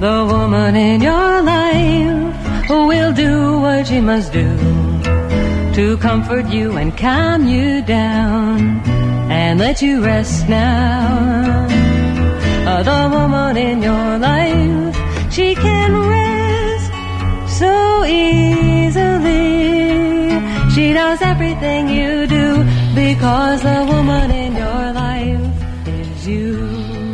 The woman in your life will do what she must do to comfort you and calm you down and let you rest now. The woman in your life, she can rest so easily. She knows everything you do because the woman in your life is you.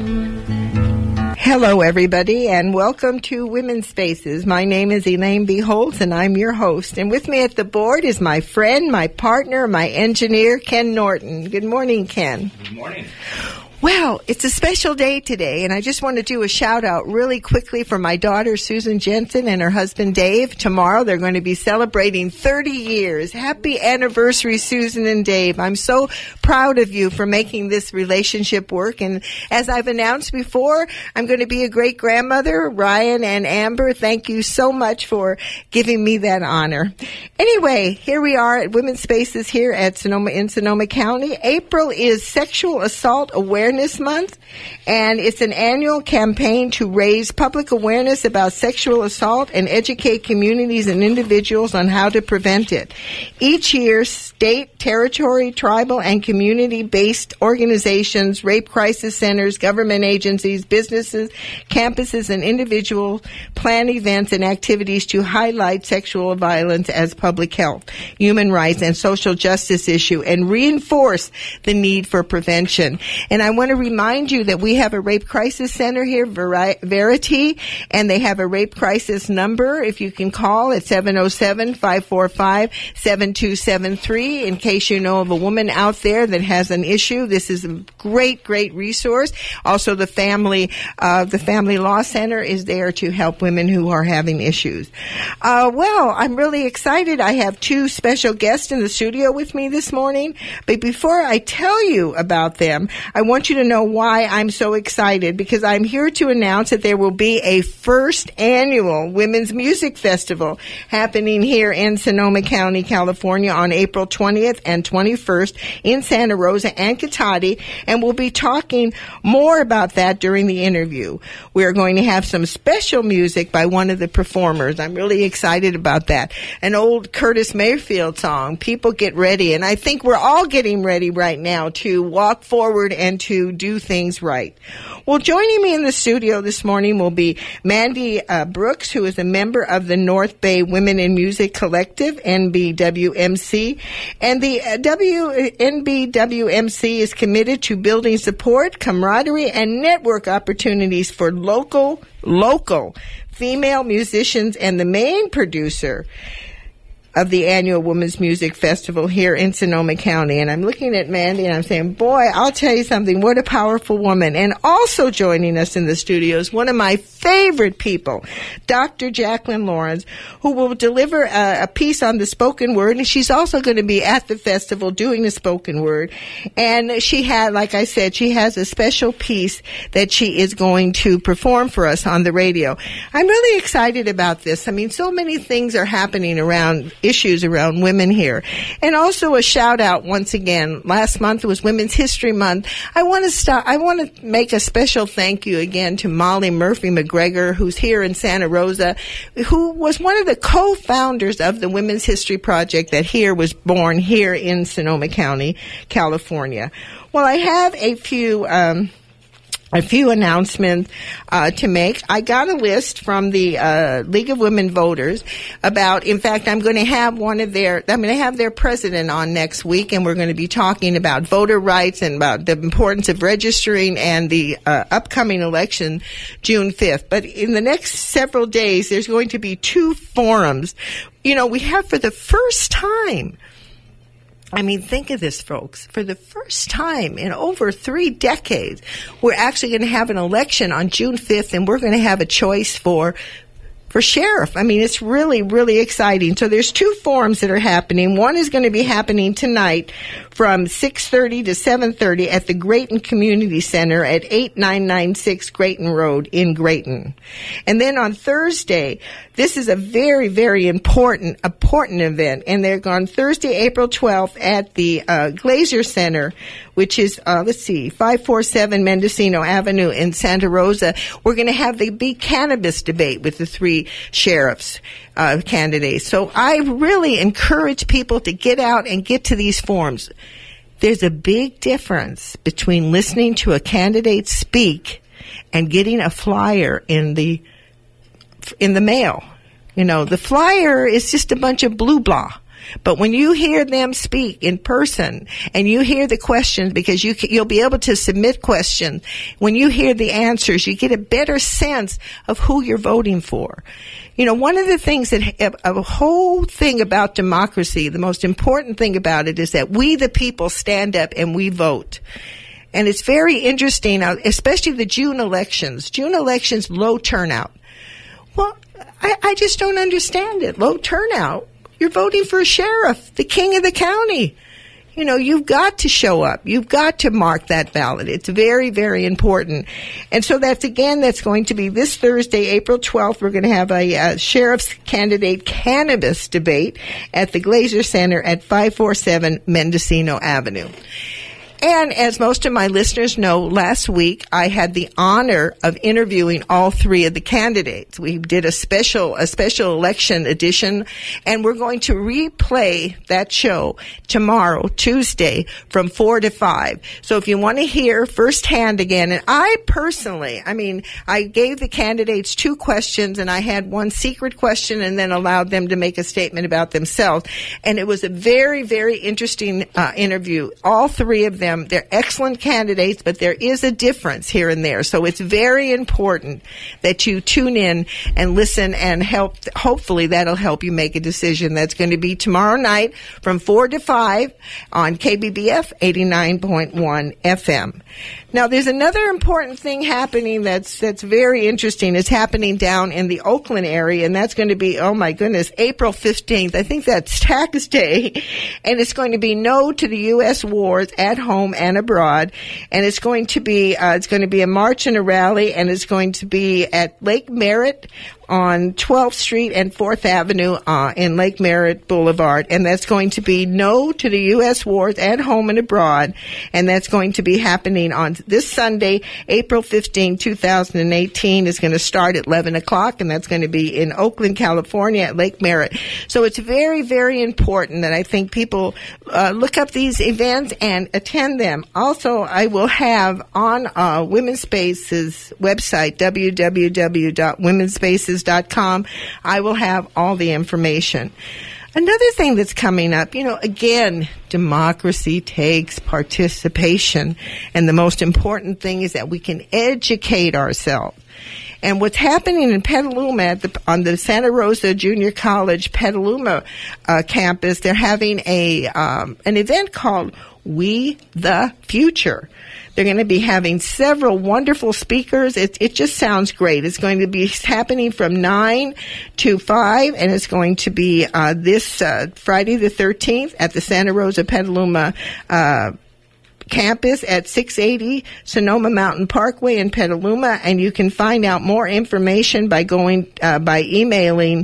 Hello, everybody, and welcome to Women's Spaces. My name is Elaine B. Holtz, and I'm your host. And with me at the board is my friend, my partner, my engineer, Ken Norton. Good morning, Ken. Good morning. Well, it's a special day today, and I just want to do a shout-out really quickly for my daughter, Susan Jensen, and her husband, Dave. Tomorrow, they're going to be celebrating 30 years. Happy anniversary, Susan and Dave. I'm so proud of you for making this relationship work, and as I've announced before, I'm going to be a great-grandmother. Ryan and Amber, thank you so much for giving me that honor. Anyway, here we are at Women's Spaces here at Sonoma County. April is Sexual Assault Awareness Month, and it's an annual campaign to raise public awareness about sexual assault and educate communities and individuals on how to prevent it. Each year, state, territory, tribal, and community-based organizations, rape crisis centers, government agencies, businesses, campuses, and individuals plan events and activities to highlight sexual violence as public health, human rights, and social justice issue, and reinforce the need for prevention. And I want to remind you that we have a rape crisis center here, Verity, and they have a rape crisis number. If you can call at 707-545-7273 in case you know of a woman out there that has an issue. This is a great, great resource. Also, the Family Law Center is there to help women who are having issues. Well, I'm really excited. I have two special guests in the studio with me this morning. But before I tell you about them, I want you to know why I'm so excited, because I'm here to announce that there will be a first annual Women's Music Festival happening here in Sonoma County, California on April 20th and 21st in Santa Rosa and Cotati, and we'll be talking more about that during the interview. We're going to have some special music by one of the performers. I'm really excited about that. An old Curtis Mayfield song, People Get Ready, and I think we're all getting ready right now to walk forward and to do things right. Well, joining me in the studio this morning will be Mandy Brooks, who is a member of the North Bay Women in Music Collective, NBWMC. And the NBWMC is committed to building support, camaraderie, and network opportunities for local female musicians, and the main producer of the annual Women's Music Festival here in Sonoma County. And I'm looking at Mandy and I'm saying, boy, I'll tell you something, what a powerful woman. And also joining us in the studio is one of my favorite people, Dr. Jacqueline Lawrence, who will deliver a piece on the spoken word. And she's also going to be at the festival doing the spoken word. And she had, like I said, she has a special piece that she is going to perform for us on the radio. I'm really excited about this. I mean, so many things are happening around issues around women here. And also a shout out once again. Last month was Women's History Month. I want to make a special thank you again to Molly Murphy McGregor, who's here in Santa Rosa, who was one of the co-founders of the Women's History Project that was born here in Sonoma County, California. Well, I have a few announcements to make. I got a list from the League of Women Voters about, in fact, I'm going to have their president on next week, and we're going to be talking about voter rights and about the importance of registering and the upcoming election June 5th. But in the next several days, there's going to be two forums. You know, we have for the first time, I mean, think of this, folks. For the first time in over 3 decades, we're actually going to have an election on June 5th, and we're going to have a choice for sheriff. I mean, it's really, really exciting. So there's two forums that are happening. One is going to be happening tonight from 6:30 to 7:30 at the Grayton Community Center at 8996 Grayton Road in Grayton. And then on Thursday, this is a very, very important event, and they're on Thursday, April 12th at the Glazer Center, which is, 547 Mendocino Avenue in Santa Rosa. We're going to have the big cannabis debate with the three sheriffs candidates. So I really encourage people to get out and get to these forums. There's a big difference between listening to a candidate speak and getting a flyer in the mail. You know, the flyer is just a bunch of blue blah. But when you hear them speak in person and you hear the questions, because you'll be able to submit questions, when you hear the answers, you get a better sense of who you're voting for. You know, one of the things a whole thing about democracy, the most important thing about it is that we, the people, stand up and we vote. And it's very interesting, especially the June elections. June elections, low turnout. Well, I just don't understand it. Low turnout. You're voting for a sheriff, the king of the county. You know, you've got to show up. You've got to mark that ballot. It's very, very important. And so that's going to be this Thursday, April 12th. We're going to have a sheriff's candidate cannabis debate at the Glazer Center at 547 Mendocino Avenue. And as most of my listeners know, last week I had the honor of interviewing all three of the candidates. We did a special election edition, and we're going to replay that show tomorrow, Tuesday, from 4 to 5. So if you want to hear firsthand again, and I gave the candidates 2 questions, and I had one secret question and then allowed them to make a statement about themselves. And it was a very, very interesting interview. All three of them, they're excellent candidates, but there is a difference here and there. So it's very important that you tune in and listen and hopefully that'll help you make a decision. That's going to be tomorrow night from 4 to 5 on KBBF 89.1 FM. Now, there's another important thing happening that's very interesting. It's happening down in the Oakland area, and that's going to be, oh my goodness, April 15th. I think that's Tax Day. And it's going to be No to the U.S. Wars at Home and Abroad. And it's going to be a march and a rally, and it's going to be at Lake Merritt on 12th Street and 4th Avenue in Lake Merritt Boulevard. And that's going to be No to the U.S. Wars at Home and Abroad. And that's going to be happening on this Sunday, April 15, 2018. It's going to start at 11 o'clock, and that's going to be in Oakland, California at Lake Merritt. So it's very, very important that I think people look up these events and attend them. Also, I will have on Women's Spaces website, www.womenspaces.com, I will have all the information. Another thing that's coming up, again, democracy takes participation. And the most important thing is that we can educate ourselves. And what's happening in Petaluma on the Santa Rosa Junior College Petaluma campus, they're having an event called We the Future. They're going to be having several wonderful speakers. It just sounds great. It's going to be happening from 9 to 5, and it's going to be this Friday the 13th at the Santa Rosa Petaluma campus at 680 Sonoma Mountain Parkway in Petaluma. And you can find out more information by emailing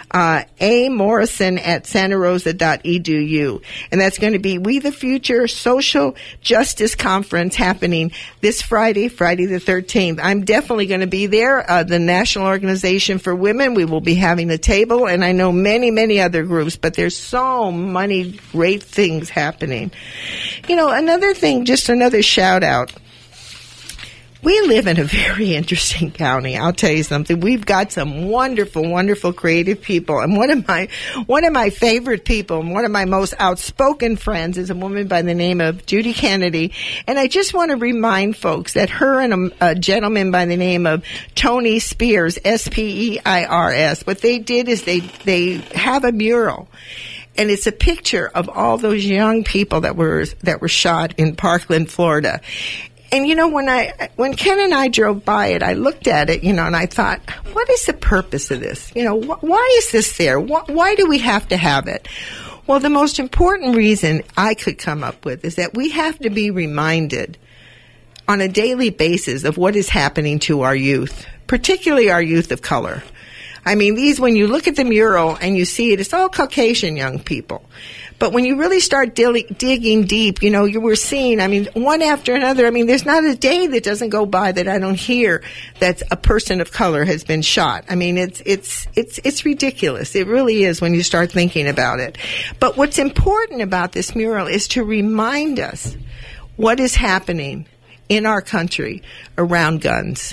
amorrison@santarosa.edu. And that's going to be We the Future Social Justice Conference happening this Friday the 13th. I'm definitely going to be there. The National Organization for Women, we will be having a table, and I know many, many other groups, but there's so many great things happening. Another thing, just another shout out. We live in a very interesting county. I'll tell you something. We've got some wonderful, wonderful creative people. And one of my favorite people and one of my most outspoken friends is a woman by the name of Judy Kennedy. And I just want to remind folks that her and a gentleman by the name of Tony Spears, Speirs, what they did is they have a mural. And it's a picture of all those young people that were shot in Parkland, Florida. And when Ken and I drove by it, I looked at it, and I thought, what is the purpose of this? Why is this there? Why do we have to have it? Well, the most important reason I could come up with is that we have to be reminded on a daily basis of what is happening to our youth, particularly our youth of color. I mean, when you look at the mural and you see it, it's all Caucasian young people. But when you really start digging deep, we're seeing, one after another. There's not a day that doesn't go by that I don't hear that a person of color has been shot. It's ridiculous. It really is when you start thinking about it. But what's important about this mural is to remind us what is happening in our country around guns.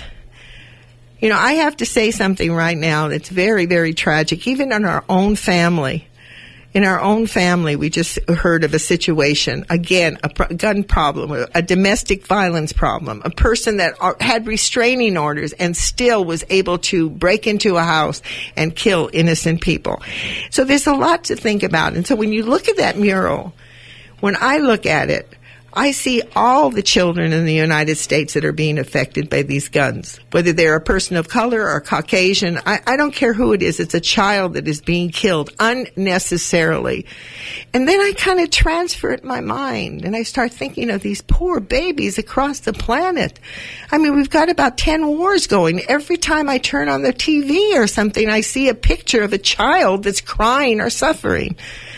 I have to say something right now that's very, very tragic, even in our own family. In our own family, we just heard of a situation, again, a gun problem, a domestic violence problem, a person that had restraining orders and still was able to break into a house and kill innocent people. So there's a lot to think about. And so when you look at that mural, when I look at it, I see all the children in the United States that are being affected by these guns, whether they're a person of color or Caucasian. I don't care who it is. It's a child that is being killed unnecessarily. And then I kind of transfer it in my mind, and I start thinking of these poor babies across the planet. We've got about 10 wars going. Every time I turn on the TV or something, I see a picture of a child that's crying or suffering.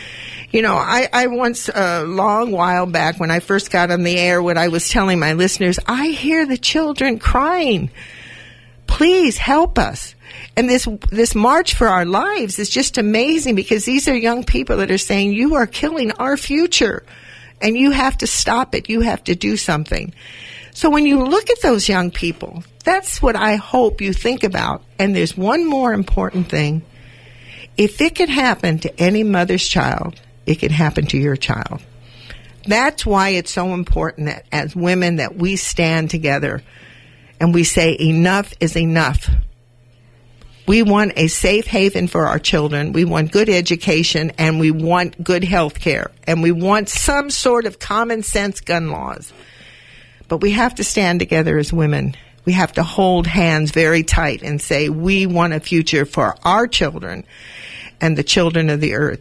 I once, a long while back when I first got on the air, what I was telling my listeners, I hear the children crying. Please help us. And this March for Our Lives is just amazing because these are young people that are saying, you are killing our future and you have to stop it. You have to do something. So when you look at those young people, that's what I hope you think about. And there's one more important thing. If it could happen to any mother's child, it can happen to your child. That's why it's so important that as women that we stand together and we say enough is enough. We want a safe haven for our children. We want good education and we want good health care. And we want some sort of common sense gun laws. But we have to stand together as women. We have to hold hands very tight and say we want a future for our children and the children of the earth.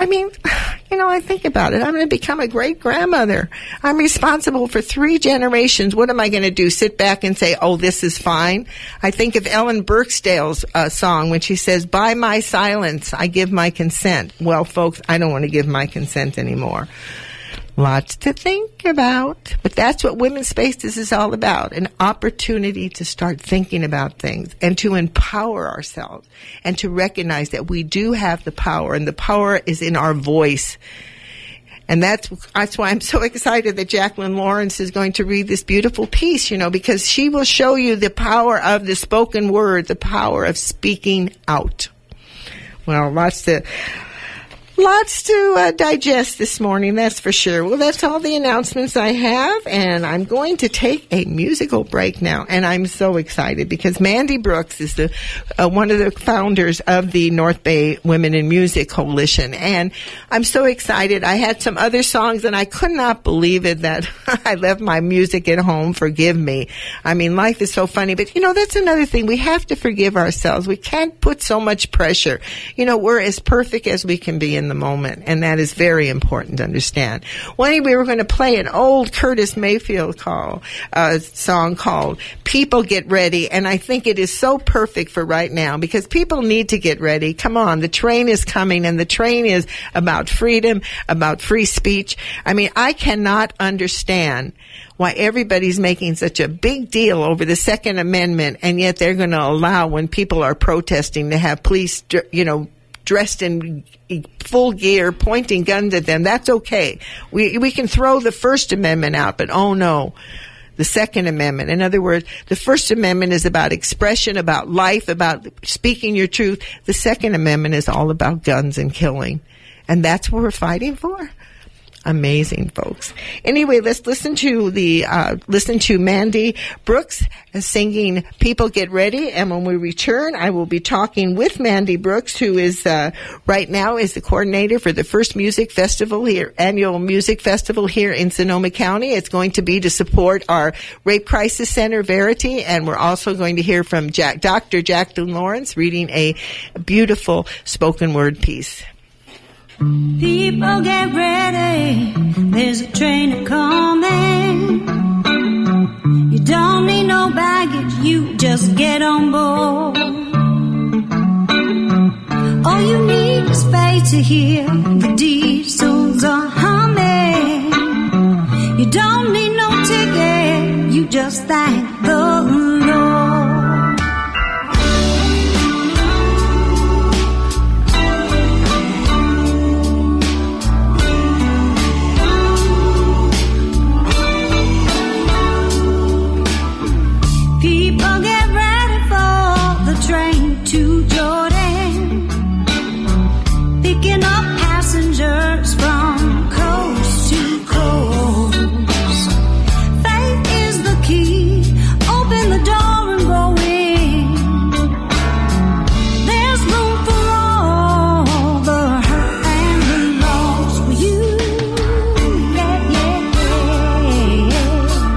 I think about it. I'm going to become a great-grandmother. I'm responsible for 3 generations. What am I going to do? Sit back and say, oh, this is fine? I think of Ellen Burstall's song when she says, by my silence, I give my consent. Well, folks, I don't want to give my consent anymore. Lots to think about. But that's what Women's Spaces is all about, an opportunity to start thinking about things and to empower ourselves and to recognize that we do have the power, and the power is in our voice. And that's why I'm so excited that Jacqueline Lawrence is going to read this beautiful piece, because she will show you the power of the spoken word, the power of speaking out. Well, lots to digest this morning, that's for sure. Well, that's all the announcements I have, and I'm going to take a musical break now. And I'm so excited because Mandy Brooks is one of the founders of the North Bay Women in Music Coalition, and I'm so excited. I had some other songs, and I could not believe it that I left my music at home. Forgive me. Life is so funny, but that's another thing. We have to forgive ourselves. We can't put so much pressure. We're as perfect as we can be in the moment, and that is very important to understand. Well, anyway, we're going to play an old Curtis Mayfield song called People Get Ready, and I think it is so perfect for right now because people need to get ready. Come on, the train is coming, and the train is about freedom, about free speech. I cannot understand why everybody's making such a big deal over the Second Amendment, and yet they're going to allow, when people are protesting, to have police, dressed in full gear, pointing guns at them. That's okay. We can throw the First Amendment out, but oh no, the Second Amendment. In other words, the First Amendment is about expression, about life, about speaking your truth. The Second Amendment is all about guns and killing. And that's what we're fighting for? Amazing, folks. Anyway, let's listen to Mandy Brooks singing People Get Ready. And when we return, I will be talking with Mandy Brooks, who is right now is the coordinator for the first music festival here, annual music festival here in Sonoma County. It's going to be to support our Rape Crisis Center, Verity. And we're also going to hear from Dr. Jacqueline Lawrence reading a beautiful spoken word piece. People get ready, there's a train a-coming. You don't need no baggage, you just get on board. All you need is space to hear the diesels are humming. You don't need no ticket, you just thank the Lord. People get ready for the train to Jordan, picking up passengers from coast to coast. Faith is the key, open the door and go in. There's room for all the hurt and the lost for you. Yeah, yeah, yeah.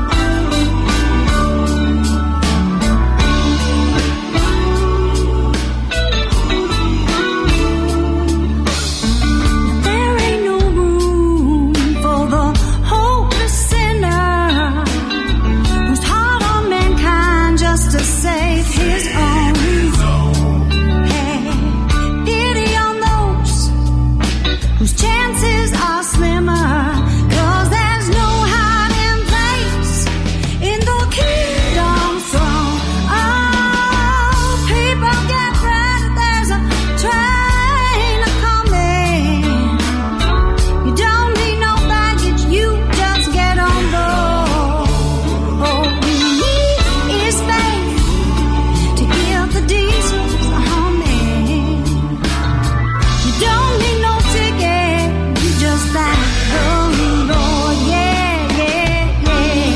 There ain't no room for the hopeless sinner who's hard on mankind just to save his own. Hey, pity on those whose chances are slimmer, 'cause there's no hiding place in the kingdom throne. Oh, people get ready, there's a train a-coming. You don't need no baggage, you just get on board. All you need is faith to give the diesels a humming. You don't need no ticket, you just thank the Lord. Yeah, yeah, yeah,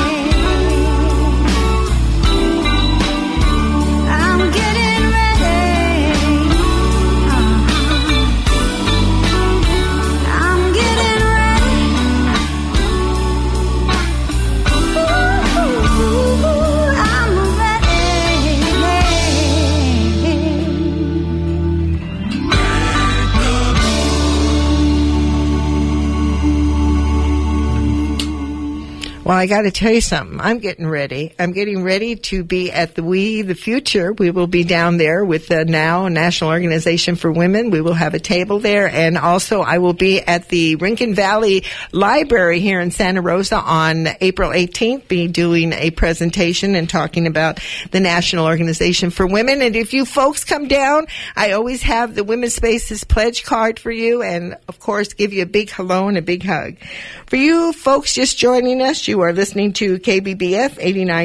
yeah. I'm getting ready. I'm getting ready. Ooh, I'm ready. Well, I got to tell you something. I'm getting ready. I'm getting ready to be at the Future. We will be down there with the NOW, National Organization for Women. We will have a table there. And also I will be at the Rincon Valley Library here in Santa Rosa on April 18th, be doing a presentation and talking about the National Organization for Women. And if you folks come down, I always have the Women's Spaces pledge card for you, and of course give you a big hello and a big hug. For you folks just joining us, you are listening to KBBF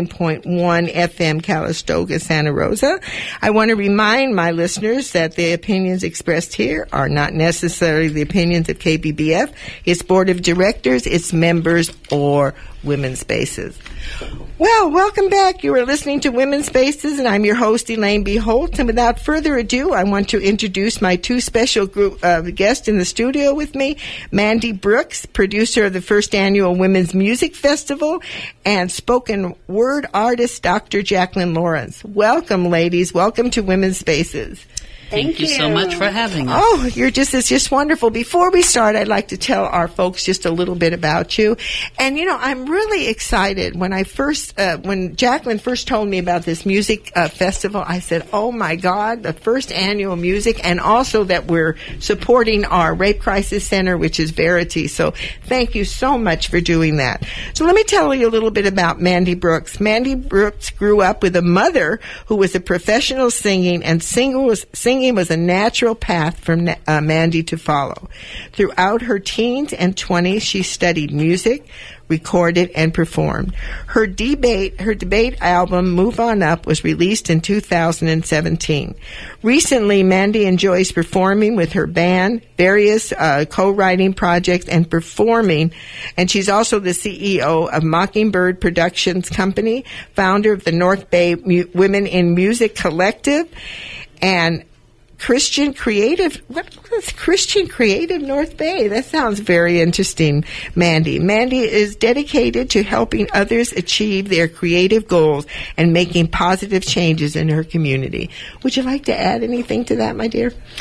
89.1 FM Calistoga, Santa Rosa. I want to remind my listeners that the opinions expressed here are not necessarily the opinions of KBBF, its board of directors, its members, or Women's Spaces. Well, welcome back. You are listening to Women's Spaces, and I'm your host, Elaine B. Holt. And without further ado, I want to introduce my two special guests in the studio with me, Mandy Brooks, producer of the first annual Women's Music Festival, and spoken word artist, Dr. Jacqueline Lawrence. Welcome, ladies. Welcome to Women's Spaces. Thank you so much for having us. Oh, it's just wonderful. Before we start, I'd like to tell our folks just a little bit about you. And, I'm really excited. When when Jacqueline first told me about this music festival, I said, oh my God, the first annual music, and also that we're supporting our Rape Crisis Center, which is Verity. So thank you so much for doing that. So let me tell you a little bit about Mandy Brooks. Mandy Brooks grew up with a mother who was a professional singing, and singing was a natural path for Mandy to follow. Throughout her teens and 20s, she studied music, recorded, and performed. Her debate album, Move On Up, was released in 2017. Recently, Mandy enjoys performing with her band, various co-writing projects, and performing. And she's also the CEO of Mockingbird Productions Company, founder of the North Bay Women in Music Collective, and Christian Creative North Bay? That sounds very interesting, Mandy. Mandy is dedicated to helping others achieve their creative goals and making positive changes in her community. Would you like to add anything to that, my dear?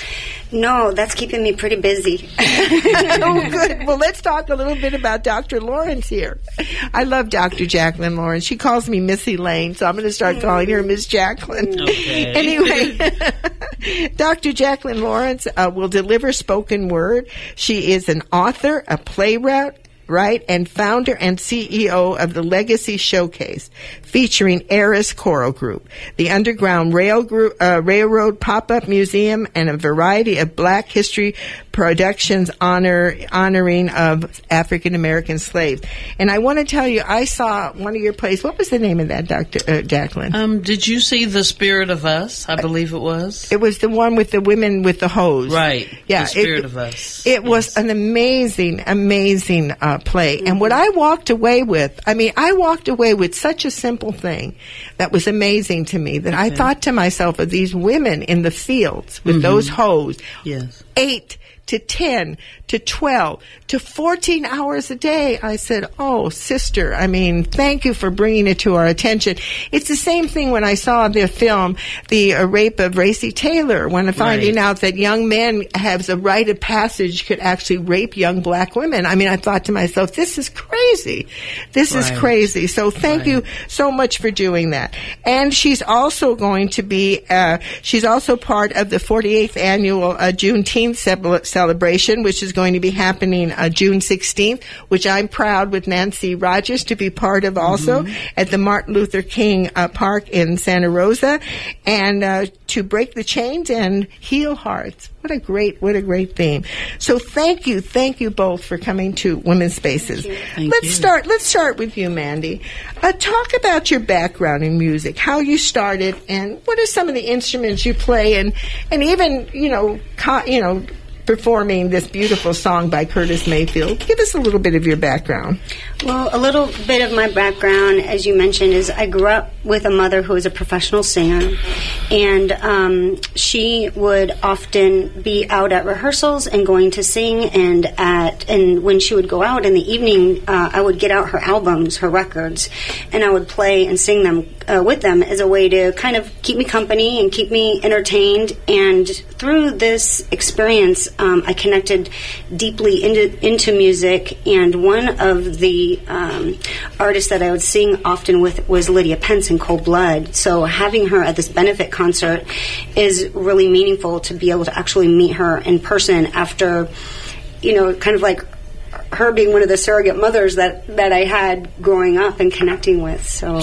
No, that's keeping me pretty busy. Oh, good. Well, let's talk a little bit about Dr. Lawrence here. I love Dr. Jacqueline Lawrence. She calls me Missy Lane, so I'm going to start calling her Miss Jacqueline. Okay. Anyway, Dr. Jacqueline Lawrence will deliver spoken word. She is an author, a playwright, and founder and CEO of the Legacy Showcase, featuring Eris Choral Group, the Underground Railroad Pop-Up Museum, and a variety of Black History productions honoring of African American slaves. And I want to tell you, I saw one of your plays. What was the name of that, Dr. Jacqueline? Did you see The Spirit of Us? I believe it was. It was the one with the women with the hose. Right. Yeah. The Spirit of Us. It was an amazing play. And what I walked away with, I walked away with such a simple thing that was amazing to me, that I thought to myself of these women in the fields with those hoes. Yes. 8 to 10 to 12 to 14 hours a day. I said, oh, sister, thank you for bringing it to our attention. It's the same thing when I saw the film, The Rape of Racy Taylor, when finding out that young men have a rite of passage, could actually rape young black women. I thought to myself, this is crazy. This is crazy. So thank you so much for doing that. And she's also going to be, she's also part of the 48th annual Juneteenth celebration, which is going to be happening June 16th, which I'm proud with Nancy Rogers to be part of also at the Martin Luther King Park in Santa Rosa, and to break the chains and heal hearts. What a great theme. So thank you both for coming to Women's Spaces. Let's start with you, Mandy. Talk about your background in music, how you started, and what are some of the instruments you play, and even performing this beautiful song by Curtis Mayfield. Give us a little bit of your background. Well, a little bit of my background, as you mentioned, is I grew up with a mother who was a professional singer, and she would often be out at rehearsals and going to sing, and when she would go out in the evening, I would get out her albums, her records, and I would play and sing them with them as a way to kind of keep me company and keep me entertained. And through this experience, I connected deeply into music, and one of the artists that I would sing often with was Lydia Pence in Cold Blood. So having her at this benefit concert is really meaningful, to be able to actually meet her in person after, kind of like her being one of the surrogate mothers that I had growing up and connecting with.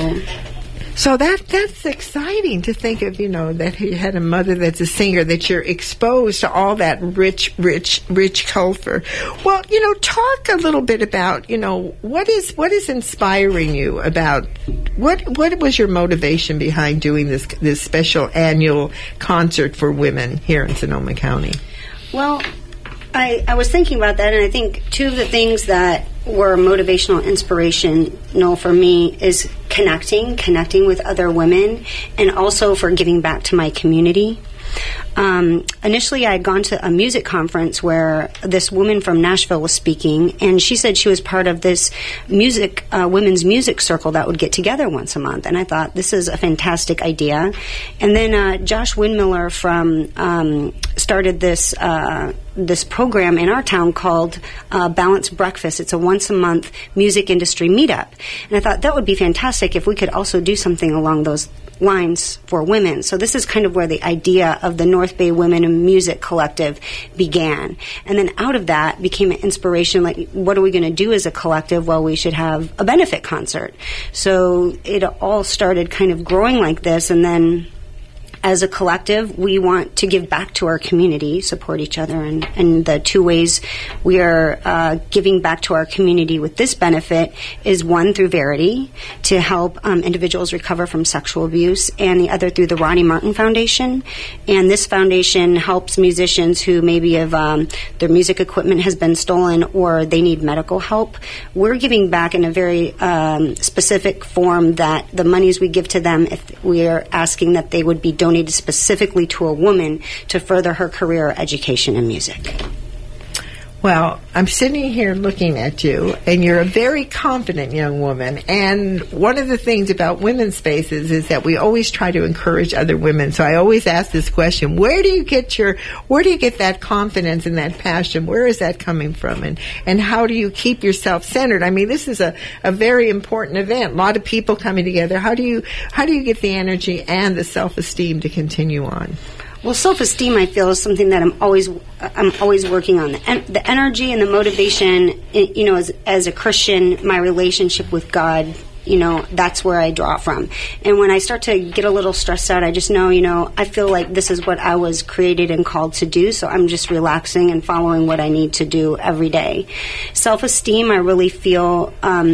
So that's exciting to think of, that you had a mother that's a singer, that you're exposed to all that rich culture. Well, talk a little bit about, what is inspiring you about, what was your motivation behind doing this special annual concert for women here in Sonoma County? Well, I was thinking about that, and I think two of the things that were motivational, inspirational for me is connecting with other women, and also for giving back to my community. Initially, I had gone to a music conference where this woman from Nashville was speaking, and she said she was part of this women's music circle that would get together once a month. And I thought, this is a fantastic idea. And then Josh Windmiller started this program in our town called Balanced Breakfast. It's a once-a-month music industry meetup. And I thought that would be fantastic if we could also do something along those lines for women. So this is kind of where the idea of the North Bay Women in Music Collective began. And then out of that became an inspiration, like, what are we going to do as a collective? Well, we should have a benefit concert. So it all started kind of growing like this, and then as a collective, we want to give back to our community, support each other, and the two ways we are giving back to our community with this benefit is one through Verity to help individuals recover from sexual abuse, and the other through the Rodney Martin Foundation. And this foundation helps musicians who maybe have their music equipment has been stolen or they need medical help. We're giving back in a very specific form, that the monies we give to them, if we are asking that they would be donated specifically to a woman to further her career or education in music. Well, I'm sitting here looking at you, and you're a very confident young woman. And one of the things about women's spaces is that we always try to encourage other women. So I always ask this question: where do you get that confidence and that passion? Where is that coming from? And how do you keep yourself centered? I mean, this is a very important event. A lot of people coming together. How do you get the energy and the self-esteem to continue on? Well, self-esteem, I feel, is something that I'm always working on. The energy and the motivation, as a Christian, my relationship with God, that's where I draw from. And when I start to get a little stressed out, I just know, I feel like this is what I was created and called to do, so I'm just relaxing and following what I need to do every day. Self-esteem, I really feel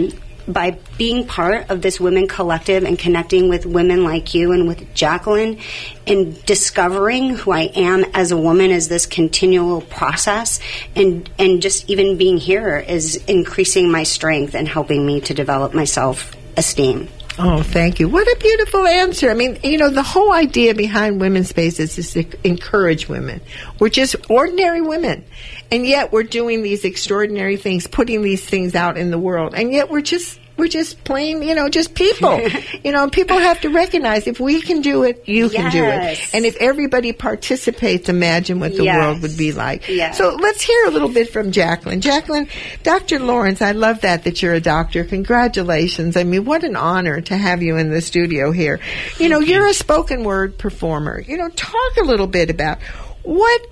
by being part of this women collective and connecting with women like you and with Jacqueline and discovering who I am as a woman is this continual process, and just even being here is increasing my strength and helping me to develop my self-esteem. Oh, thank you. What a beautiful answer. I mean, the whole idea behind women's spaces is to encourage women. We're just ordinary women, and yet we're doing these extraordinary things, putting these things out in the world, and yet we're just plain, just people. People have to recognize if we can do it, you can do it. And if everybody participates, imagine what the world would be like. Yes. So let's hear a little bit from Jacqueline. Jacqueline, Dr. Lawrence, I love that you're a doctor. Congratulations. I mean, what an honor to have you in the studio here. You're a spoken word performer. Talk a little bit about what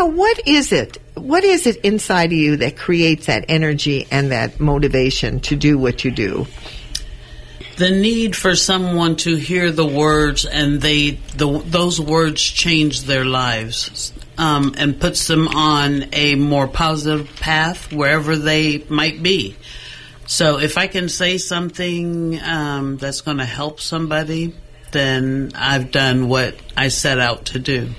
is it? What is it inside of you that creates that energy and that motivation to do what you do? The need for someone to hear the words and those words change their lives and puts them on a more positive path wherever they might be. So if I can say something that's going to help somebody, then I've done what I set out to do.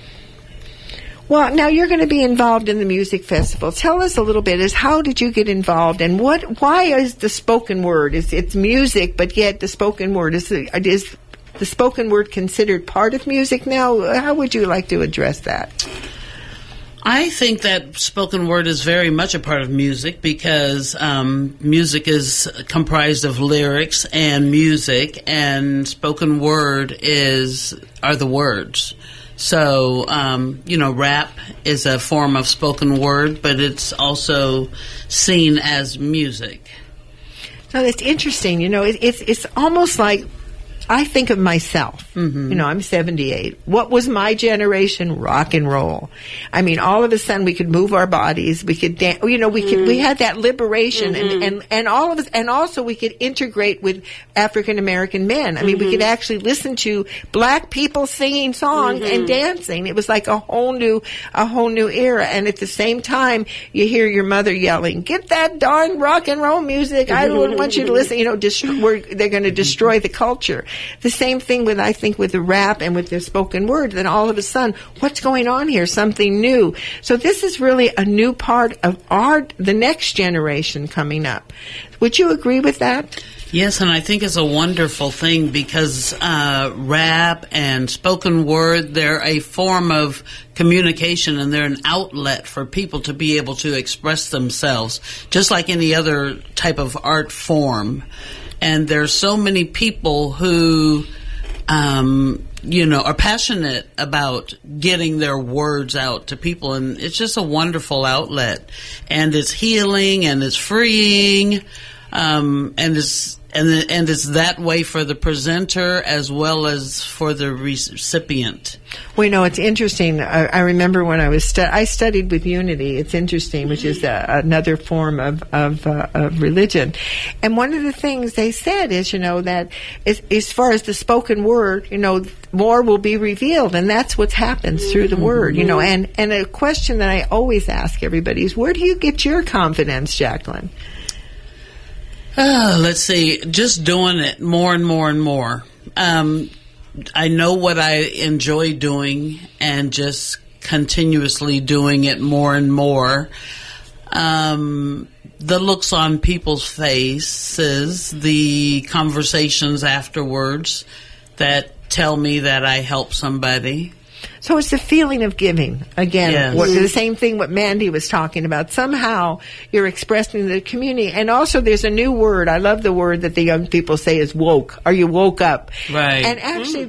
Well, now you're going to be involved in the music festival. Tell us a little bit. How did you get involved, and why is the spoken word? It's music, but yet the spoken word is the spoken word considered part of music now? How would you like to address that? I think that spoken word is very much a part of music because music is comprised of lyrics and music, and spoken word are the words. So, rap is a form of spoken word, but it's also seen as music. No, that's interesting. It's almost like I think of myself. Mm-hmm. I'm 78. What was my generation? Rock and roll. I mean, all of a sudden we could move our bodies. We could dance. We had that liberation, and all of us, and also we could integrate with African American men. I mean, we could actually listen to black people singing songs and dancing. It was like a whole new era. And at the same time, you hear your mother yelling, "Get that darn rock and roll music! I don't want you to listen." They're going to destroy the culture. The same thing I think with the rap and with the spoken word. Then all of a sudden, what's going on here? Something new. So this is really a new part of the next generation coming up. Would you agree with that? Yes, and I think it's a wonderful thing because rap and spoken word, they're a form of communication and they're an outlet for people to be able to express themselves, just like any other type of art form. And there's so many people who, are passionate about getting their words out to people, and it's just a wonderful outlet. And it's healing and it's freeing, and it's that way for the presenter as well as for the recipient. Well, it's interesting. I remember when I studied with Unity. It's interesting, which is another form of religion. And one of the things they said is, that as far as the spoken word, more will be revealed, and that's what happens through the word, And a question that I always ask everybody is, where do you get your confidence, Jacqueline? Let's see. Just doing it more and more and more. I know what I enjoy doing and just continuously doing it more and more. The looks on people's faces, the conversations afterwards that tell me that I help somebody. So it's the feeling of giving. Again, Yes. the same thing what Mandy was talking about. Somehow you're expressing the community. And also there's a new word. I love the word that the young people say is woke. Are you woke up? Right. And actually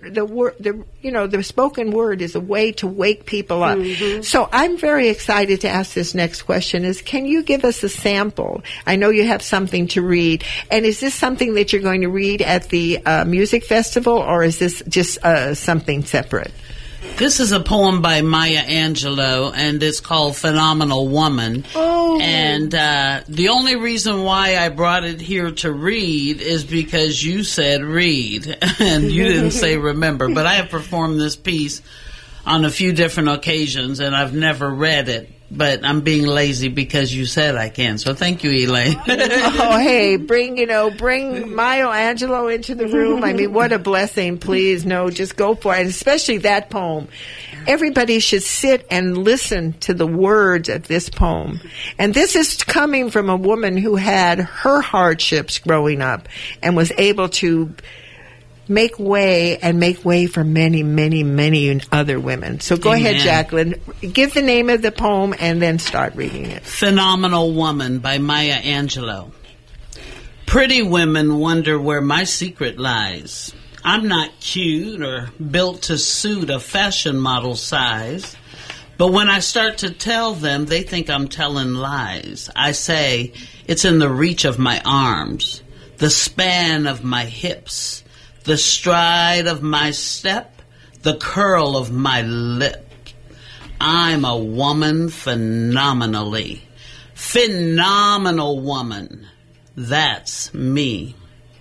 the spoken word is a way to wake people up. So I'm very excited to ask this next question is, can you give us a sample? I know you have something to read. And is this something that you're going to read at the music festival, or is this just something separate? This is a poem by Maya Angelou, and it's called Phenomenal Woman. Oh. And the only reason why I brought it here to read is because you said read, and you didn't say remember. But I have performed this piece on a few different occasions, and I've never read it. But I'm being lazy because you said I can. So thank you, Elaine. Oh, hey, bring Maya Angelou into the room. I mean, what a blessing. Please, no, just go for it. And especially that poem. Everybody should sit and listen to the words of this poem. And this is coming from a woman who had her hardships growing up and was able to make way for many, many, many other women. So go ahead, Jacqueline. Give the name of the poem and then start reading it. Phenomenal Woman by Maya Angelou. Pretty women wonder where my secret lies. I'm not cute or built to suit a fashion model size. But when I start to tell them, they think I'm telling lies. I say, it's in the reach of my arms, the span of my hips, the stride of my step, the curl of my lip. I'm a woman phenomenally. Phenomenal woman. That's me.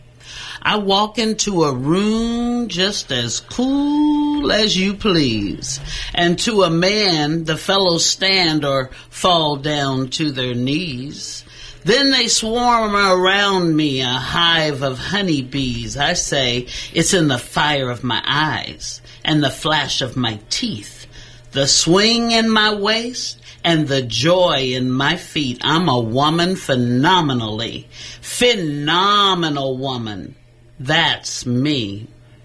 I walk into a room just as cool as you please. And to a man, the fellows stand or fall down to their knees. Then they swarm around me, a hive of honeybees. I say, it's in the fire of my eyes and the flash of my teeth, the swing in my waist and the joy in my feet. I'm a woman phenomenally. Phenomenal woman. That's me.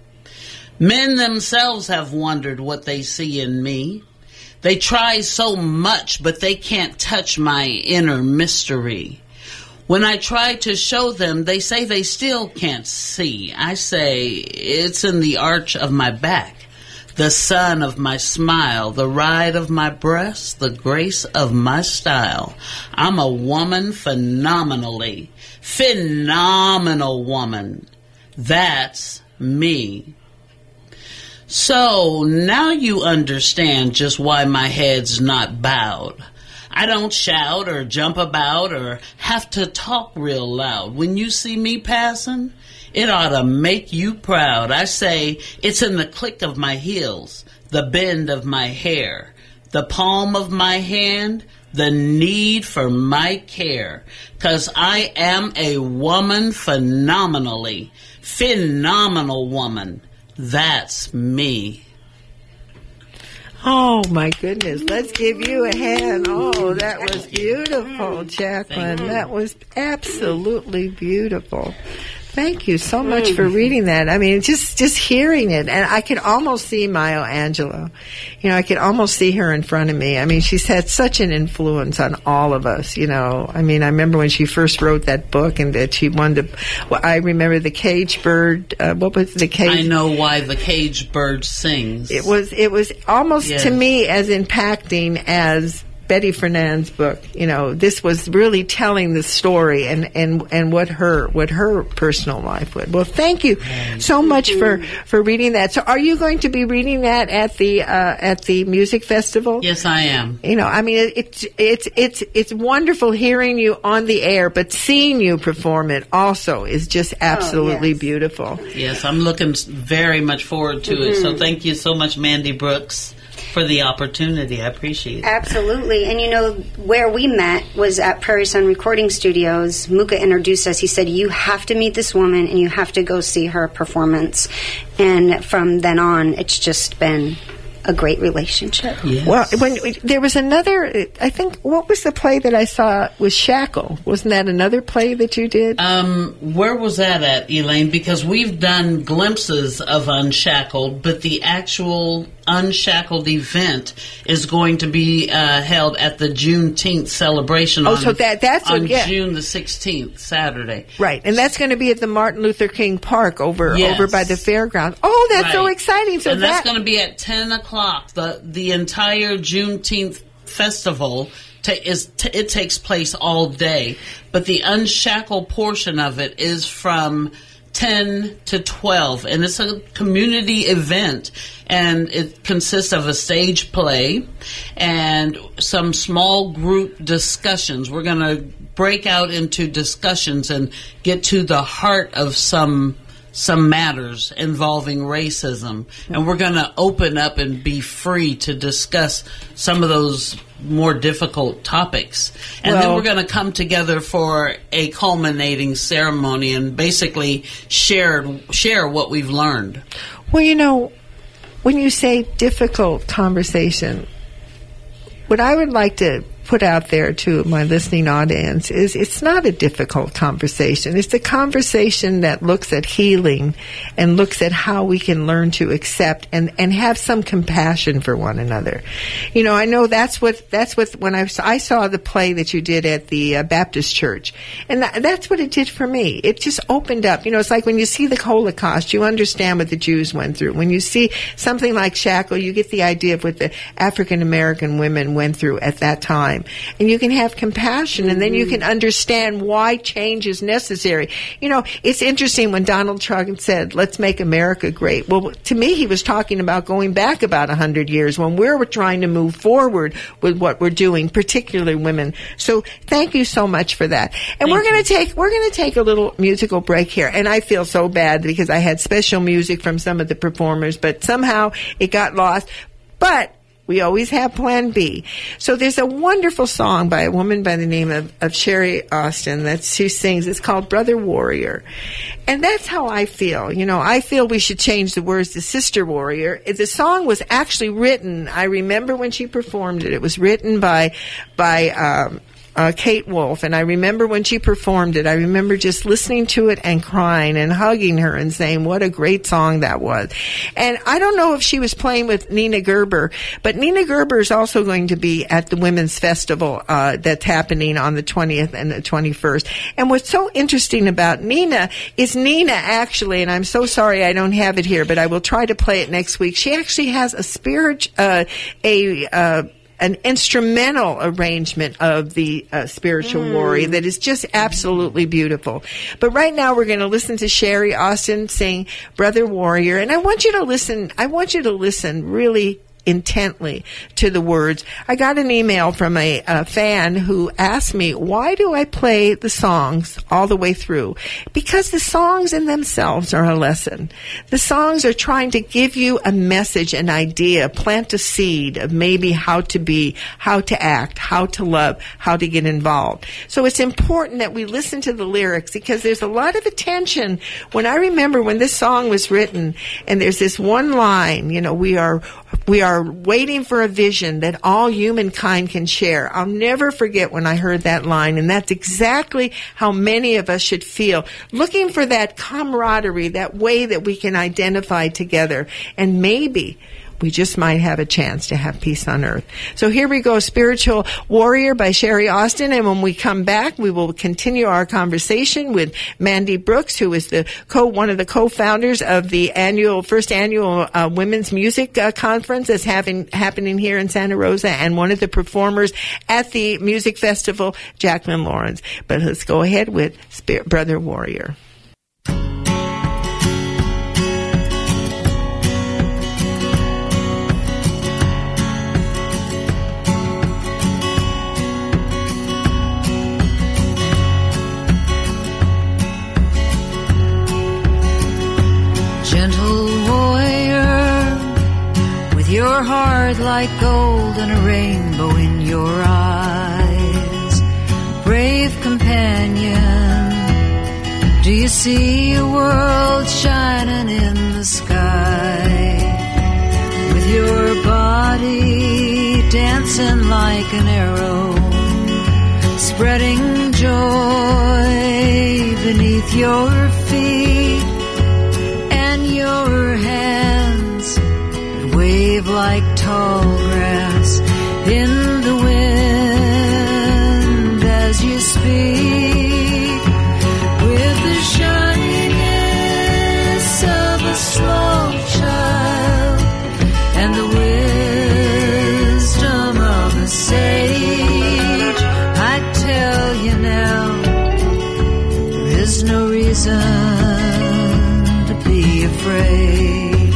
Men themselves have wondered what they see in me. They try so much, but they can't touch my inner mystery. When I try to show them, they say they still can't see. I say, it's in the arch of my back, the sun of my smile, the ride of my breast, the grace of my style. I'm a woman phenomenally. Phenomenal woman. That's me. So now you understand just why my head's not bowed. I don't shout or jump about or have to talk real loud. When you see me passing, it ought to make you proud. I say it's in the click of my heels, the bend of my hair, the palm of my hand, the need for my care. 'Cause I am a woman phenomenally. Phenomenal woman. That's me. Oh, my goodness. Let's give you a hand. Oh, that was beautiful, Jacqueline. That was absolutely beautiful. Thank you so much for reading that. I mean, just hearing it, and I could almost see Maya Angelou. You know, I could almost see her in front of me. I mean, she's had such an influence on all of us, you know. I mean, I remember when she first wrote that book and that she wanted to, well, I remember the cage bird, what was the cage? I know why the cage bird sings. It was almost to me as impacting as Betty Friedan's book. You know, this was really telling the story and what her personal life would. Well, thank you so much for reading that. So, are you going to be reading that at the music festival? Yes, I am. You know, I mean, it's wonderful hearing you on the air, but seeing you perform it also is just absolutely beautiful. Yes, I'm looking very much forward to it. So, thank you so much, Mandy Brooks, for the opportunity. I appreciate it. Absolutely. And you know, where we met was at Prairie Sun Recording Studios. Muka introduced us. He said, you have to meet this woman and you have to go see her performance. And from then on, it's just been a great relationship. Yes. Well, when there was another, I think, what was the play that I saw was Shackle? Wasn't that another play that you did? Where was that at, Elaine? Because we've done glimpses of Unshackled, but the actual Unshackled event is going to be held at the Juneteenth celebration so that's on June the 16th, Saturday. Right, and that's going to be at the Martin Luther King Park over by the fairgrounds. Oh, that's so exciting! So that's going to be at 10 o'clock. The entire Juneteenth festival it takes place all day, but the Unshackled portion of it is from 10 to 12, and it's a community event, and it consists of a stage play and some small group discussions. We're going to break out into discussions and get to the heart of some matters involving racism, and we're going to open up and be free to discuss some of those more difficult topics. And then we're going to come together for a culminating ceremony and basically share what we've learned. Well, when you say difficult conversation, what I would like to put out there to my listening audience is it's not a difficult conversation. It's a conversation that looks at healing and looks at how we can learn to accept and have some compassion for one another. I know that's what when I saw the play that you did at the Baptist church, and that's what it did for me. It just opened up. It's like when you see the Holocaust, you understand what the Jews went through. When you see something like Shackle, you get the idea of what the African American women went through at that time. And you can have compassion, and then you can understand why change is necessary. It's interesting when Donald Trump said, "Let's make America great." Well, to me, he was talking about going back about 100 years when we're trying to move forward with what we're doing, particularly women. So thank you so much for that. And we're going to take a little musical break here. And I feel so bad because I had special music from some of the performers, but somehow it got lost. But we always have Plan B. So there's a wonderful song by a woman by the name of Sherry Austin that she sings. It's called Brother Warrior. And that's how I feel. I feel we should change the words to Sister Warrior. The song was actually written, I remember when she performed it. It was written by Kate Wolf, and I remember when she performed it, I remember just listening to it and crying and hugging her and saying what a great song that was. And I don't know if she was playing with Nina Gerber, but Nina Gerber is also going to be at the Women's Festival that's happening on the 20th and the 21st. And what's so interesting about Nina is Nina actually, and I'm so sorry I don't have it here, but I will try to play it next week. She actually has an instrumental arrangement of the Spiritual Warrior that is just absolutely beautiful. But right now we're going to listen to Sherry Austin sing Brother Warrior, and I want you to listen really intently to the words. I got an email from a fan who asked me, why do I play the songs all the way through? Because the songs in themselves are a lesson. The songs are trying to give you a message, an idea, plant a seed of maybe how to be, how to act, how to love, how to get involved. So it's important that we listen to the lyrics because there's a lot of attention. When I remember when this song was written, and there's this one line, we are waiting for a vision that all humankind can share. I'll never forget when I heard that line, and that's exactly how many of us should feel. Looking for that camaraderie, that way that we can identify together, and maybe we just might have a chance to have peace on earth. So here we go, Spiritual Warrior by Sherry Austin, and when we come back, we will continue our conversation with Mandy Brooks, who is one of the co-founders of the first annual Women's Music Conference that's happening here in Santa Rosa, and one of the performers at the music festival, Jacqueline Lawrence. But let's go ahead with Brother Warrior. Your heart like gold and a rainbow in your eyes. Brave companion, do you see a world shining in the sky? With your body like an arrow, spreading joy beneath your feet, and your hands that wave like tall grass in the wind as you speak, with the shyness of a small child and the wisdom of a sage. I tell you now, there is no reason to be afraid.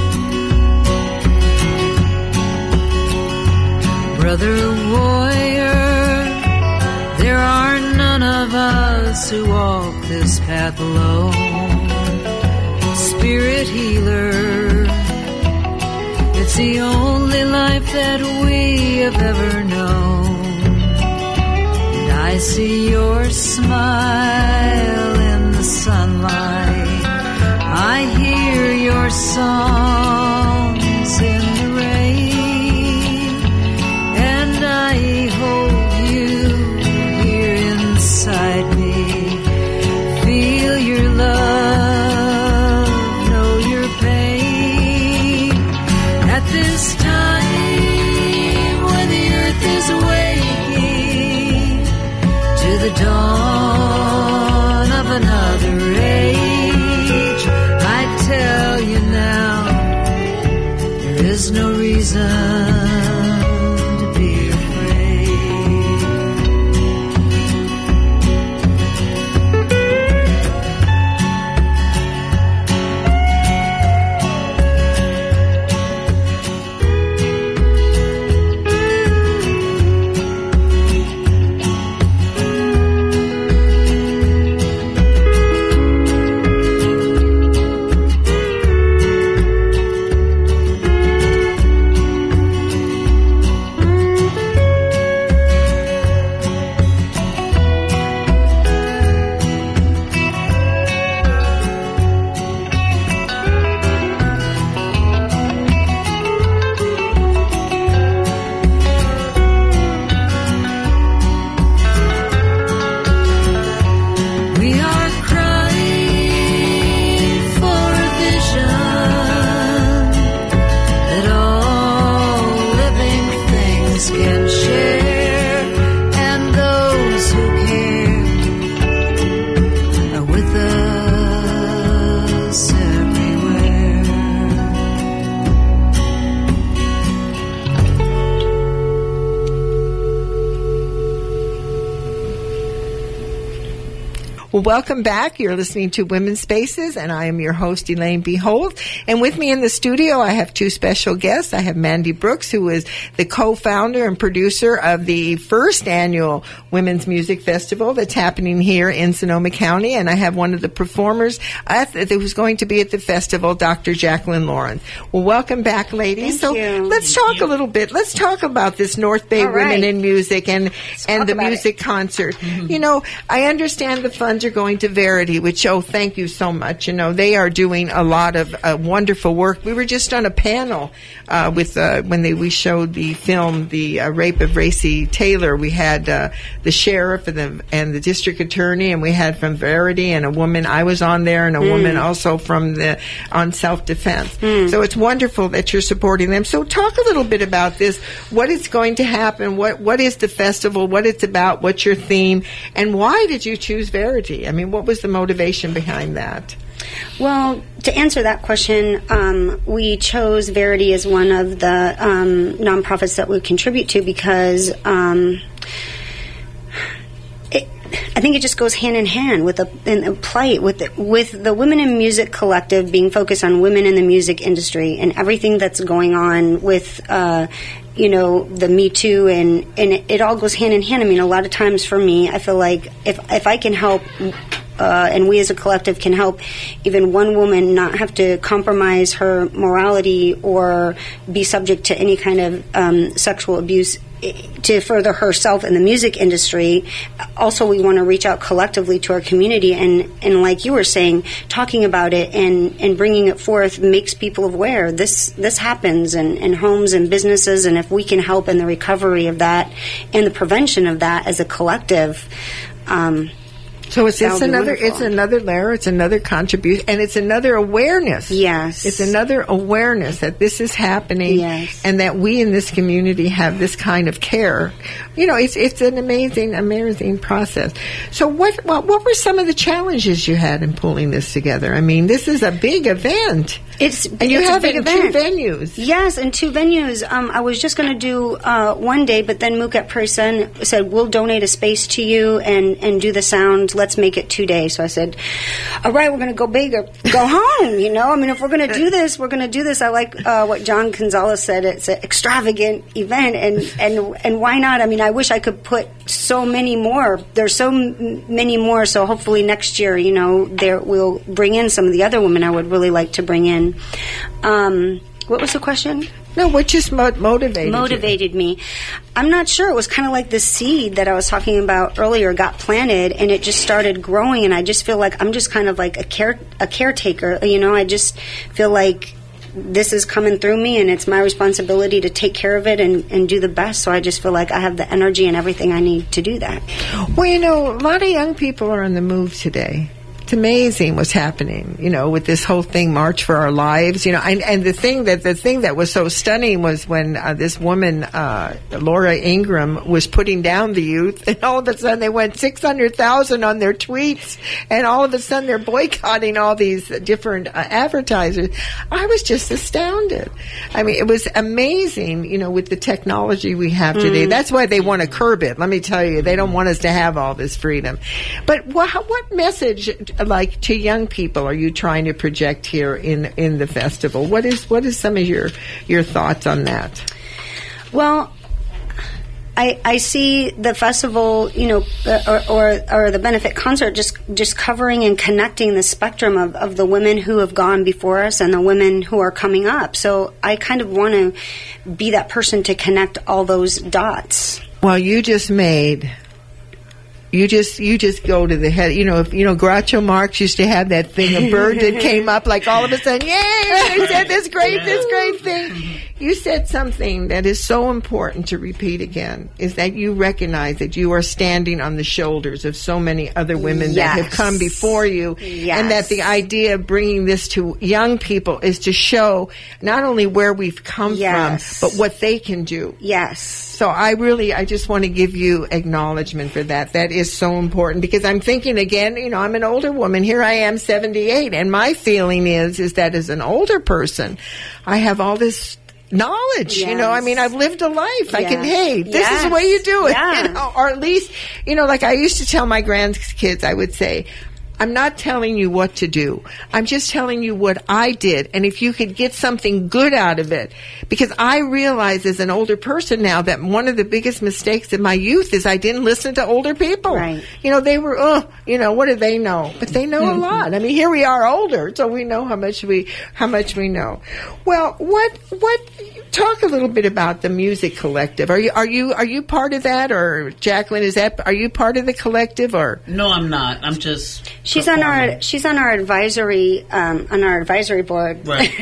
Brother warrior, there are none of us who walk this path alone. Spirit healer, it's the only life that we have ever known. And I see your smile in the sunlight, I hear your songs in the rain, and I hold you here inside me. Feel your love, know your pain. At this time when the earth is waking to the dawn of another age, I tell you now, there is no reason to be afraid. We are crying for a vision that all living things can share, and those who care are with us everywhere. Well, welcome back. You're listening to Women's Spaces, and I am your host, Elaine B. Holt. And with me in the studio, I have two special guests. I have Mandy Brooks, who is the co-founder and producer of the first annual Women's Music Festival that's happening here in Sonoma County. And I have one of the performers who's going to be at the festival, Dr. Jacqueline Lawrence. Well, welcome back, ladies. Thank so you. let's talk a little bit. Let's talk about this North Bay All right. Women in Music and talk the about music concert. You know, I understand the funds are going to Verity, which, thank you so much. You know, they are doing a lot of wonderful work. We were just on a panel with we showed the film, The Rape of Racy Taylor. We had the sheriff and the district attorney, and we had from Verity and a woman. I was on there, and a woman also from on self-defense. So it's wonderful that you're supporting them. So talk a little bit about this. What is going to happen? What is the festival? What it's about? What's your theme? And why did you choose Verity? I mean, what was the motivation behind that? Well, to answer that question, we chose Verity as one of the nonprofits that we contribute to because I think it just goes hand in hand with the plight with the Women in Music Collective being focused on women in the music industry and everything that's going on with the Me Too and it all goes hand in hand. I mean, a lot of times for me, I feel like if I can help. And we as a collective can help even one woman not have to compromise her morality or be subject to any kind of sexual abuse to further herself in the music industry. Also, we want to reach out collectively to our community, and like you were saying, talking about it and bringing it forth makes people aware this happens in homes and businesses, and if we can help in the recovery of that and the prevention of that as a collective. So it's another layer, it's another contribution, and it's another awareness. Yes. It's another awareness that this is happening, yes, and that we in this community have this kind of care. You know, it's an amazing process. So what were some of the challenges you had in pulling this together? I mean, this is a big event. And you have it in 2 venues. Yes, in 2 venues. I was just going to do one day, but then Mook at Prairie Sun said, we'll donate a space to you and do the sound. Let's make it 2 days. So I said, all right, we're going to go big or go home, you know. I mean, if we're going to do this, we're going to do this. I like what John Gonzalez said. It's an extravagant event, and why not? I mean, I wish I could put so many more. There's so many more, so hopefully next year, you know, we'll bring in some of the other women I would really like to bring in. What was the question? No, what just motivated me? I'm not sure. It was kind of like the seed that I was talking about earlier got planted, and it just started growing, and I just feel like I'm just kind of like a caretaker. You know, I just feel like this is coming through me, and it's my responsibility to take care of it and do the best. So I just feel like I have the energy and everything I need to do that. Well, you know, a lot of young people are on the move today. It's amazing what's happening, you know, with this whole thing, March for Our Lives, you know, and the thing that was so stunning was when this woman, Laura Ingraham, was putting down the youth, and all of a sudden they went 600,000 on their tweets, and all of a sudden they're boycotting all these different advertisers. I was just astounded. I mean, it was amazing, you know, with the technology we have today. That's why they want to curb it. Let me tell you, they don't want us to have all this freedom. But what message, like, to young people are you trying to project here in the festival? What is some of your thoughts on that? Well, I see the festival, you know, or the benefit concert just covering and connecting the spectrum of the women who have gone before us and the women who are coming up. So I kind of want to be that person to connect all those dots. Well, you just go to the head. You know, Groucho Marx used to have that thing, a bird that came up, like all of a sudden, yay, they said this great thing. You said something that is so important to repeat again, is that you recognize that you are standing on the shoulders of so many other women that have come before you, and that the idea of bringing this to young people is to show not only where we've come from, but what they can do. Yes. So I just want to give you acknowledgement for that. That is so important, because I'm thinking again, you know, I'm an older woman. Here I am, 78, and my feeling is that as an older person, I have all this knowledge, you know. I mean, I've lived a life. I can, this is the way you do it, you know, or at least, you know, like I used to tell my grandkids, I would say, I'm not telling you what to do. I'm just telling you what I did. And if you could get something good out of it. Because I realize as an older person now that one of the biggest mistakes in my youth is I didn't listen to older people. Right. You know, they were, you know, what do they know? But they know a lot. I mean, here we are older, so we know how much we know. Well, talk a little bit about the Music Collective. Are you part of that, or Jacqueline, are you part of the collective, or? No, I'm not. I'm just She's on our advisory board. Right.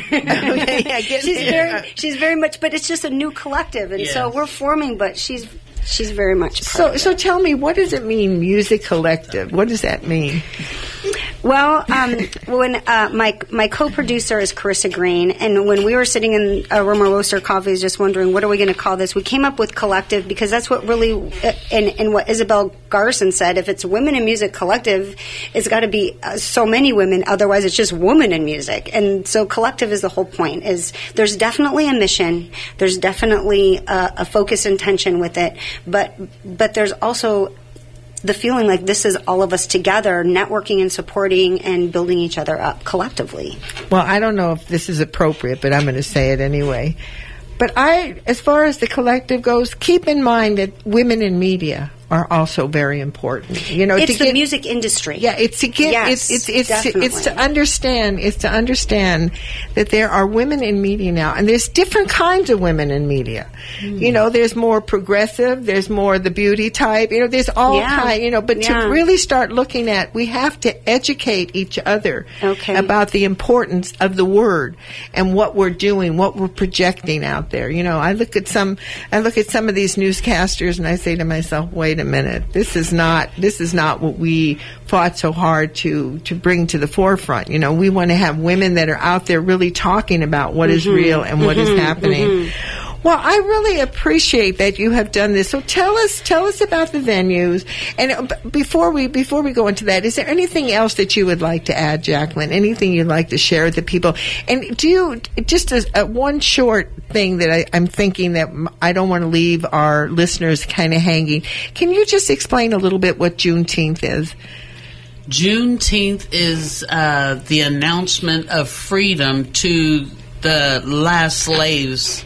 She's very much, but it's just a new collective, and so we're forming. But she's very much part of it. So tell me, what does it mean, Music Collective? What does that mean? Well, when my co-producer is Carissa Green, and when we were sitting in Aroma Roaster Coffees just wondering what are we going to call this, we came up with Collective because that's what really, and what Isabel Garson said, if it's Women in Music Collective, it's got to be so many women, otherwise it's just women in music. And so Collective is the whole point, is there's definitely a mission, there's definitely a focus intention with it, but there's also the feeling like this is all of us together, networking and supporting and building each other up collectively. Well, I don't know if this is appropriate, but I'm going to say it anyway. But as far as the collective goes, keep in mind that women in media are also very important. You know, It's to the get, music industry. Yeah, it's to get Yes, it's definitely. to understand that there are women in media now, and there's different kinds of women in media. You know, there's more progressive, there's more the beauty type. You know, there's all Yeah. kind. You know, but Yeah. to really start looking at, we have to educate each other Okay. about the importance of the word and what we're doing, what we're projecting out there. You know, I look at some of these newscasters and I say to myself, wait a minute, this is not what we fought so hard to bring to the forefront. You know, we want to have women that are out there really talking about what is real and what is happening. Well, I really appreciate that you have done this. So tell us about the venues. And before we go into that, is there anything else that you would like to add, Jacqueline? Anything you'd like to share with the people? And do you, just as one short thing that I'm thinking that I don't want to leave our listeners kind of hanging. Can you just explain a little bit what Juneteenth is? Juneteenth is the announcement of freedom to the last slaves,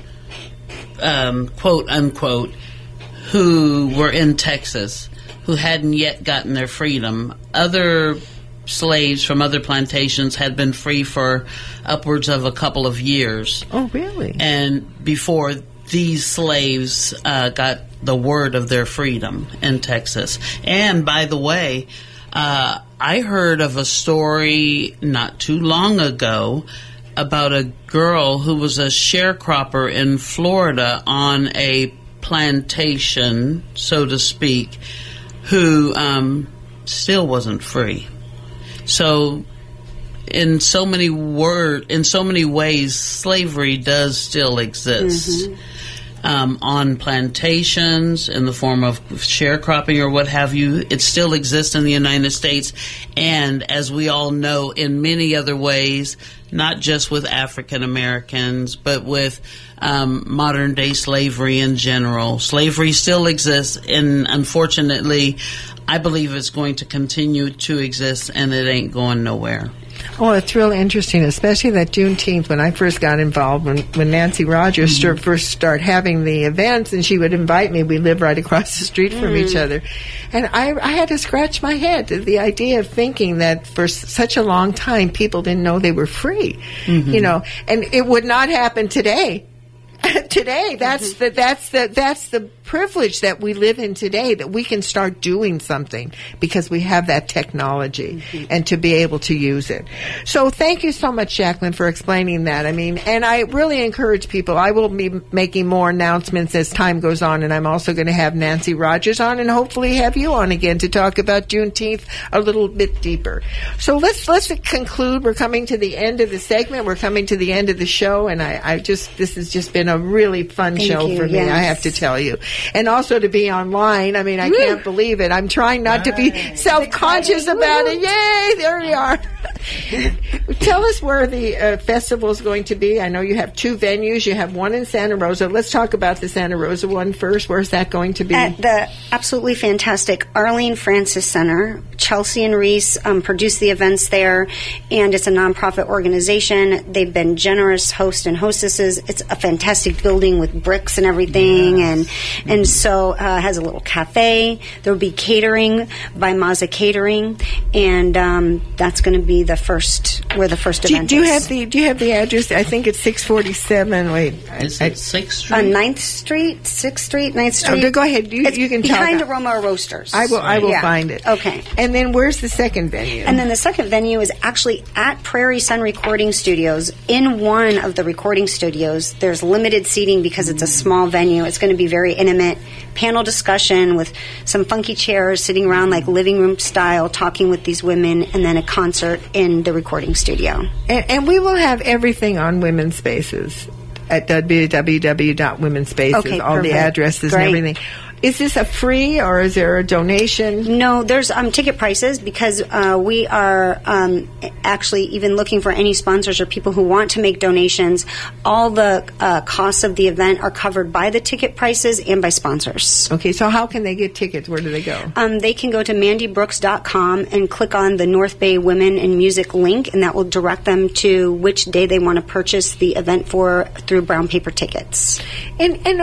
quote unquote, who were in Texas, who hadn't yet gotten their freedom. Other slaves from other plantations had been free for upwards of a couple of years. Oh, really? And before these slaves got the word of their freedom in Texas. And by the way, I heard of a story not too long ago about a girl who was a sharecropper in Florida on a plantation, so to speak, who still wasn't free. So in so many ways, slavery does still exist. On plantations, in the form of sharecropping or what have you. It still exists in the United States, and as we all know, in many other ways, not just with African Americans, but with modern day slavery in general. Slavery still exists, and unfortunately, I believe it's going to continue to exist, and it ain't going nowhere. Oh, it's real interesting, especially that Juneteenth. When I first got involved, when Nancy Rogers first started having the events, and she would invite me. We live right across the street from each other, and I had to scratch my head at the idea of thinking that for such a long time people didn't know they were free. You know, and it would not happen today. Today, that's the privilege that we live in today, that we can start doing something because we have that technology and to be able to use it. So thank you so much, Jacqueline, for explaining that. I mean, and I really encourage people. I will be making more announcements as time goes on, and I'm also going to have Nancy Rogers on and hopefully have you on again to talk about Juneteenth a little bit deeper. So let's conclude. We're coming to the end of the segment. We're coming to the end of the show, and this has just been a really fun show for me, I have to tell you. And also to be online. I mean, I can't believe it. I'm trying not to be self-conscious about it. Yay! There we are. Tell us where the festival is going to be. I know you have two venues. You have one in Santa Rosa. Let's talk about the Santa Rosa one first. Where's that going to be? At the absolutely fantastic Arlene Francis Center. Chelsea and Reese produce the events there, and it's a nonprofit organization. They've been generous hosts and hostesses. It's a fantastic building with bricks and everything, and so has a little cafe. There will be catering by Maza Catering, and that's going to be the first event. Do you have the address? I think it's 647. Wait, Is it 6th Street? On 9th Street, 6th Street, 9th Street. Oh, go ahead. You can tell. behind Aroma Roasters. I will find it. Okay. And then where's the second venue? And then the second venue is actually at Prairie Sun Recording Studios. In one of the recording studios, there's limited seating because it's a small venue. It's going to be very intimate. Panel discussion with some funky chairs sitting around like living room style, talking with these women, and then a concert in the recording studio. And we will have everything on Women's Spaces at www.womenspaces, Okay, all the perfect. addresses Great. and everything. Is this a free or is there a donation? No, there's ticket prices because we are actually even looking for any sponsors or people who want to make donations. All the costs of the event are covered by the ticket prices and by sponsors. Okay, so how can they get tickets? Where do they go? They can go to mandybrooks.com and click on the North Bay Women in Music link, and that will direct them to which day they want to purchase the event for through brown paper tickets. And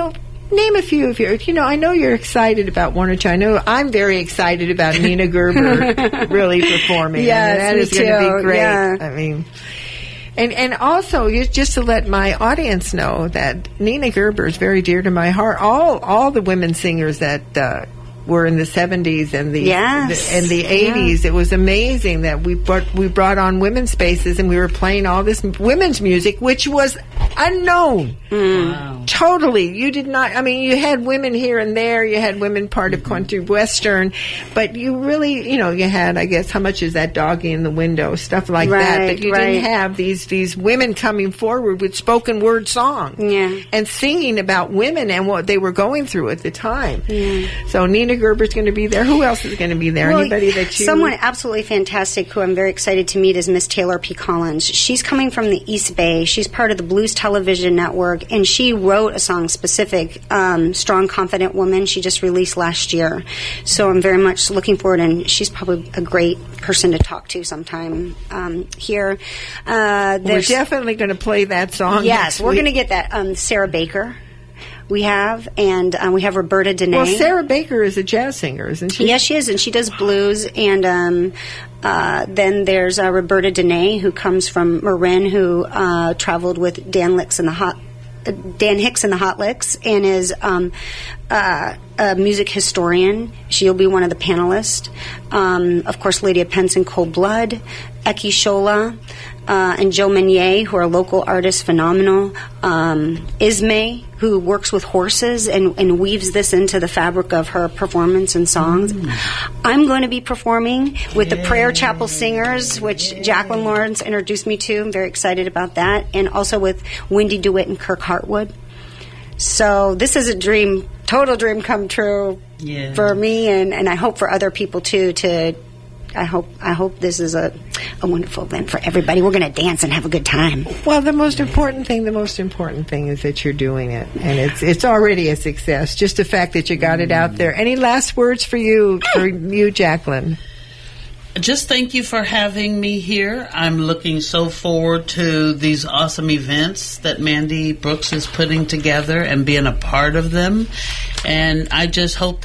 Name a few of your, I know you're excited about one or two. I know I'm very excited about Nina Gerber really performing. Yes, that me is going to too. be great. Yeah. I mean, and also, just to let my audience know that Nina Gerber is very dear to my heart. All the women singers that were in the 70s and the 80s. It was amazing that we brought on women's spaces and we were playing all this women's music, which was unknown. Wow. Totally. You did not, you had women here and there, you had women part of country western, but you really, you had, I guess, how much is that doggy in the window, stuff like that, but you didn't have these women coming forward with spoken word song and singing about women and what they were going through at the time. So Nina Gerber's going to be there. Who else is going to be there? Well, Anybody that you... Someone absolutely fantastic who I'm very excited to meet is Miss Taylor P. Collins. She's coming from the East Bay. She's part of the Blues Television Network, and she wrote a song specific, Strong, Confident Woman. She just released last year. So I'm very much looking forward, and she's probably a great person to talk to sometime here. We're definitely going to play that song. Yes, we're going to get that. Sarah Baker. We have, and we have Roberta Dene. Well, Sarah Baker is a jazz singer, isn't she? Yes, she is, and she does blues. And then there's Roberta Dene, who comes from Marin, who traveled with Dan Hicks and the Hot Licks, and is a music historian. She'll be one of the panelists. Of course, Lydia Penson, Cold Blood, Eki Shola, and Joe Meunier, who are local artists, phenomenal. Ismay, who works with horses and weaves this into the fabric of her performance and songs. I'm going to be performing with the Prayer Chapel Singers, which Jacqueline Lawrence introduced me to. I'm very excited about that. And also with Wendy DeWitt and Kirk Hartwood. So this is a dream, total dream come true for me, and I hope for other people too. I hope this is a wonderful event for everybody. We're going to dance and have a good time. Well, the most important thing is that you're doing it, and it's already a success. Just the fact that you got it out there. Any last words for you, Jacqueline? Just thank you for having me here. I'm looking so forward to these awesome events that Mandy Brooks is putting together and being a part of them. And I just know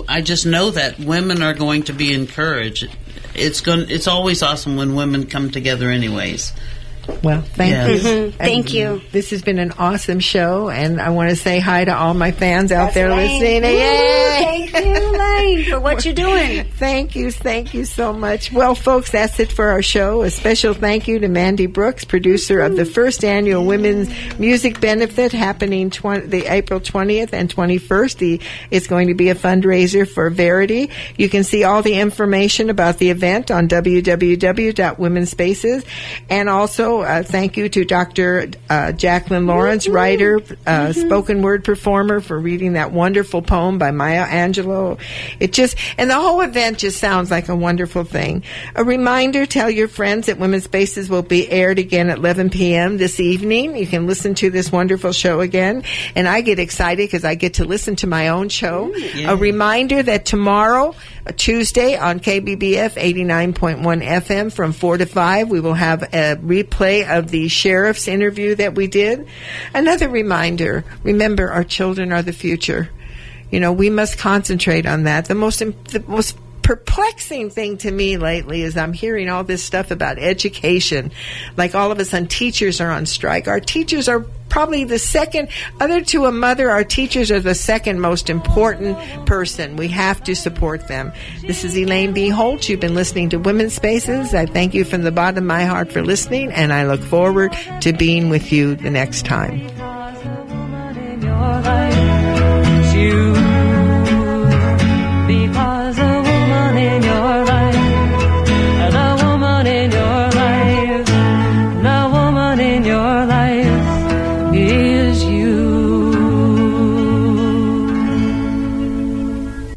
that women are going to be encouraged. It's always awesome when women come together anyways. Well, thank you. Thank you. This has been an awesome show, and I want to say hi to all my fans out there listening. Yay! Thank you, Lane, for what you're doing. Thank you so much. Well, folks, that's it for our show. A special thank you to Mandy Brooks, producer of the first annual Women's Music Benefit happening the April 20th and 21st. It's going to be a fundraiser for Verity. You can see all the information about the event on www.womenspaces, and also thank you to Dr. Jacqueline Lawrence, writer, spoken word performer, for reading that wonderful poem by Maya Angelou. And the whole event just sounds like a wonderful thing. A reminder, tell your friends that Women's Spaces will be aired again at 11 p.m. this evening. You can listen to this wonderful show again. And I get excited because I get to listen to my own show. A reminder that tomorrow, Tuesday, on KBBF 89.1 FM from 4 to 5, we will have a replay of the sheriff's interview that we did. Another reminder, remember, our children are the future. We must concentrate on that. The most perplexing thing to me lately is I'm hearing all this stuff about education. Like all of a sudden teachers are on strike. Our teachers are probably the second, other to a mother, our teachers are the second most important person. We have to support them. This is Elaine B. Holt. You've been listening to Women's Spaces. I thank you from the bottom of my heart for listening, and I look forward to being with you the next time.